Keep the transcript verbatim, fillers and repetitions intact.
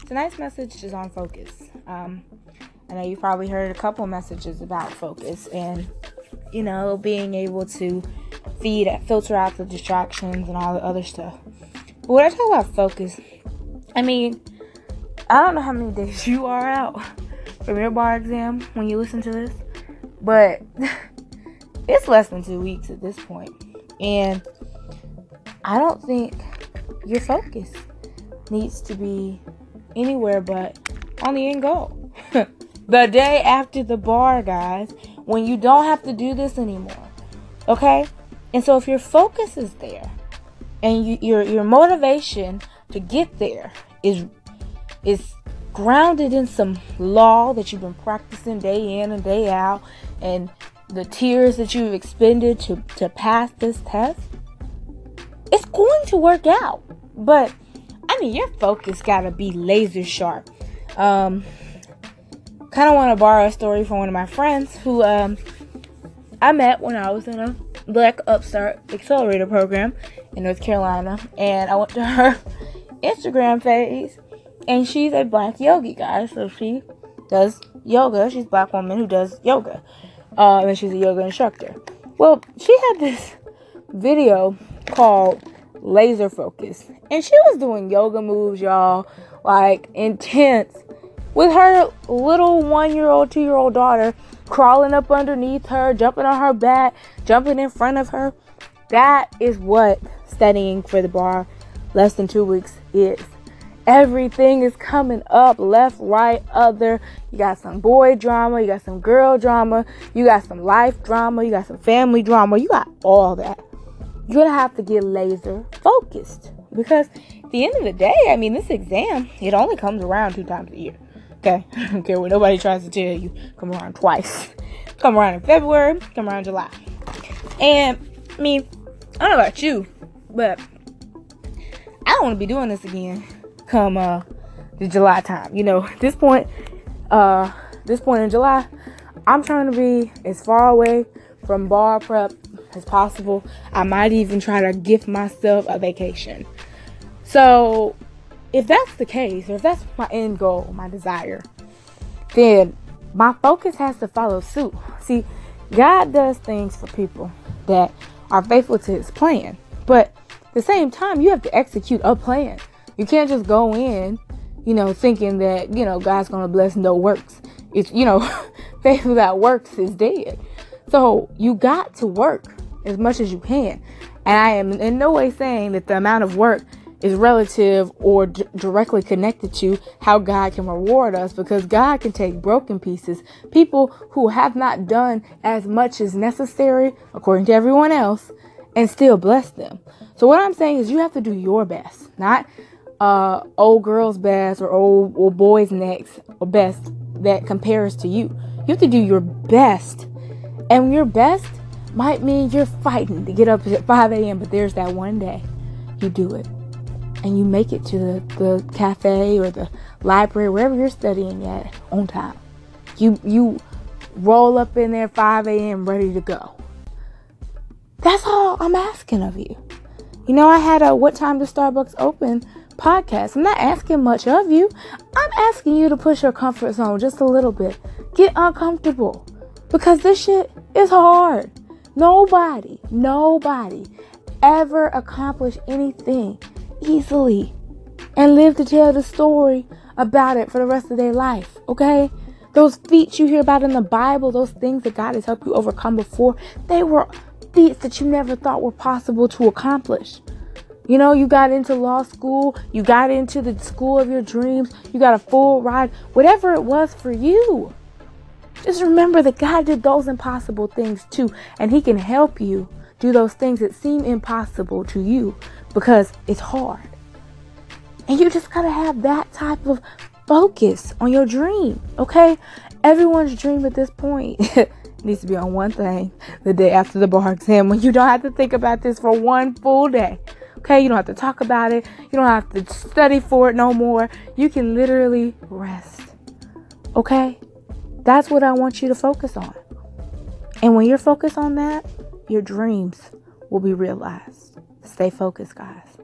tonight's message is on focus. Um, I know you've probably heard a couple messages about focus and, you know, being able to feed, filter out the distractions and all the other stuff. But when I talk about focus, I mean, I don't know how many days you are out from your bar exam when you listen to this, but it's less than two weeks at this point. And I don't think your focus needs to be anywhere but on the end goal. The day after the bar, guys, when you don't have to do this anymore. Okay? And so if your focus is there and you, your your motivation to get there is is grounded in some law that you've been practicing day in and day out, and the tears that you've expended to, to pass this test, it's going to work out. But I mean, your focus gotta be laser sharp. Um, kind of want to borrow a story from one of my friends who um, I met when I was in a Black Upstart Accelerator program in North Carolina, and I went to her Instagram page, and she's a black yogi, guys. So she does yoga. She's a black woman who does yoga, uh, and she's a yoga instructor. Well, she had this video called Laser Focus, and she was doing yoga moves, y'all, like intense, with her little one-year-old, two-year-old daughter crawling up underneath her, jumping on her back, jumping in front of her. That is what studying for the bar less than two weeks is. Everything is coming up, left, right, other. You got some boy drama, you got some girl drama, you got some life drama, you got some family drama, you got all that. You're going to have to get laser focused, because at the end of the day, I mean, this exam, it only comes around two times a year. Okay? I don't care what nobody tries to tell you. Come around twice. Come around in February, come around in July. And, I mean, I don't know about you, but I don't want to be doing this again come uh, the July time. You know, at this point, uh, this point in July, I'm trying to be as far away from bar prep as possible. I might even try to gift myself a vacation. So if that's the case, or if that's my end goal, my desire, then my focus has to follow suit. See, God does things for people that are faithful to his plan, but at the same time, you have to execute a plan. You can't just go in, you know, thinking that, you know, God's going to bless no works. It's, you know, faith without works is dead. So you got to work as much as you can. And I am in no way saying that the amount of work is relative or d- directly connected to how God can reward us, because God can take broken pieces, people who have not done as much as necessary, according to everyone else, and still bless them. So what I'm saying is you have to do your best, not uh, old girl's best or old, old boy's next or best that compares to you. You have to do your best. And your best might mean you're fighting to get up at five a.m., but there's that one day you do it. And you make it to the, the cafe or the library, wherever you're studying at, on time. You you roll up in there five a.m. ready to go. That's all I'm asking of you. You know, I had a What Time Does Starbucks Open podcast. I'm not asking much of you. I'm asking you to push your comfort zone just a little bit. Get uncomfortable. Because this shit is hard. Nobody, nobody ever accomplished anything easily and live to tell the story about it for the rest of their life. Okay? Those feats you hear about in the Bible, those things that God has helped you overcome before, they were feats that you never thought were possible to accomplish. You know, you got into law school, you got into the school of your dreams, you got a full ride, whatever it was for you. Just remember that God did those impossible things too, and he can help you do those things that seem impossible to you because it's hard. And you just gotta have that type of focus on your dream, okay? Everyone's dream at this point needs to be on one thing the day after the bar exam, when you don't have to think about this for one full day. Okay, you don't have to talk about it. You don't have to study for it no more. You can literally rest. Okay? That's what I want you to focus on. And when you're focused on that, your dreams will be realized. Stay focused, guys.